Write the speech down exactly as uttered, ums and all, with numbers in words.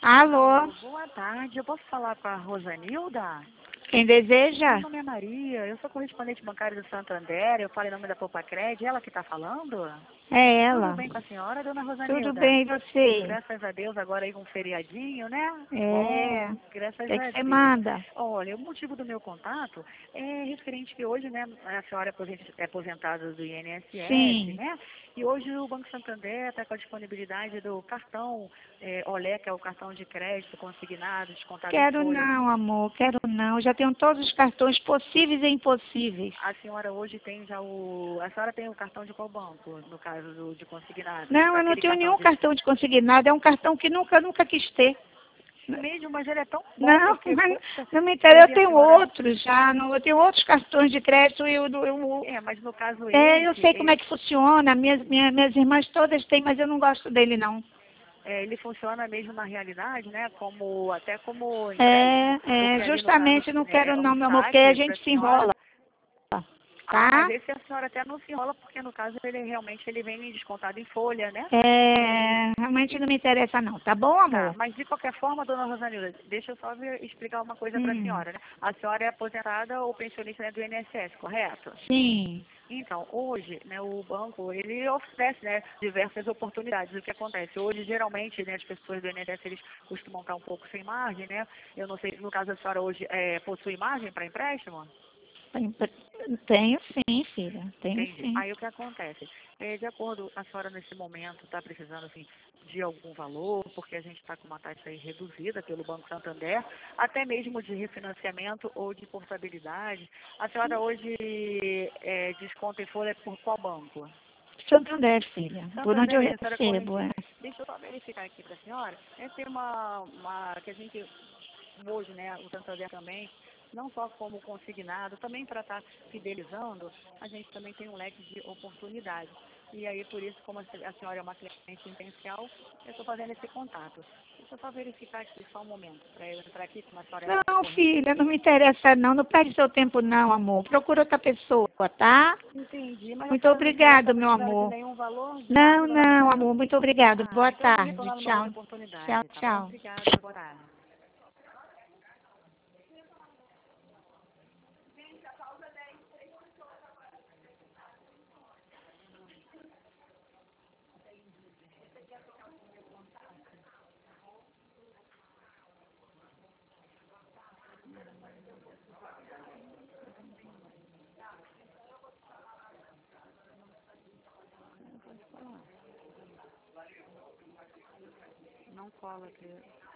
Alô, Boa tarde, eu posso falar com a Rosanilda? quem Meu deseja? nome é Maria, eu sou correspondente bancária do Santander, eu falo em nome da Popacred, ela que está falando? É Tudo ela. bem com a senhora, dona Tudo Rosanilda? bem, e você? Graças a Deus, agora aí com um feriadinho, né? É. Bom, O graças que a que você Deus. manda? Olha, o motivo do meu contato é referente que hoje, né, a senhora é aposen- é aposentada do I N S S, Sim. né? E hoje o Banco Santander está com a disponibilidade do cartão é, Olé, que é o cartão de crédito consignado, descontado em Quero folha. não, amor, quero não. Já tenho todos os cartões possíveis e impossíveis. A senhora hoje tem já o... A senhora tem o cartão de qual banco, no caso do, de consignado? Não, eu não Aquele tenho cartão nenhum de... cartão de consignado. É um cartão que nunca, nunca quis ter. Mesmo, mas ele é tão bom, Não, porque, mas poxa, não me interessa. Eu ele a tenho senhora... outros já. Não, eu tenho outros cartões de crédito e o do. eu- É, mas no caso É, eu esse, sei como é ele, que funciona. Minhas, minha- minhas irmãs todas têm, mas eu não gosto dele, não. é, ele funciona mesmo na realidade, né? Como, até como empréstimo, É, é, porque ali no caso justamente não é, quero é um não, meu amor, porque a saque para gente a se senhora. enrola, Ah, mas tá? esse a senhora até não se enrola, porque no caso ele realmente ele vem descontado em folha, né? É, realmente não me interessa não, tá bom, Tá, amor? mas de qualquer forma, dona Rosanilda, deixa eu só ver- explicar uma coisa para a Hum, senhora, né? A senhora é aposentada ou pensionista, né, do I N S S, correto? sim. Então, hoje, né, o banco, ele oferece, né, diversas oportunidades. O que acontece? Hoje, geralmente, né, as pessoas do I N S S, eles costumam estar um pouco sem margem, né? Eu não sei, no caso a senhora hoje é, possui margem para empréstimo? Tenho, tenho sim, filha, tenho Entendi. sim. Aí o que acontece? É, de acordo, a senhora nesse momento está precisando assim, de algum valor, porque a gente está com uma taxa aí reduzida pelo Banco Santander, até mesmo de refinanciamento ou de portabilidade. A senhora hoje é, desconta em folha por qual banco? Santander, filha, por onde eu Santander, a senhora é recebo, correntinha. é. Deixa eu só verificar aqui para a senhora. É tem uma, uma que a gente hoje, né, o Santander também, não só como consignado, também para estar fidelizando, a gente também tem um leque de oportunidades. E aí, por isso, como a se- a senhora é uma cliente intencional, eu estou fazendo esse contato. Deixa eu só verificar aqui, só um momento, para eu entrar aqui, como a senhora é uma Não, corrente. filha, não me interessa não, não perde seu tempo não, amor. Procura outra pessoa, tá? Entendi, mas a Muito senhora não não obrigado, está meu precisando de amor. nenhum valor, de Não, nada, dona não, Rosanilda? amor, muito obrigado. Ah, Boa então eu vou tarde. retornar numa outra Tchau. Tchau, oportunidade, tá bom? tchau. Obrigada, boa tarde. Não cola aqui.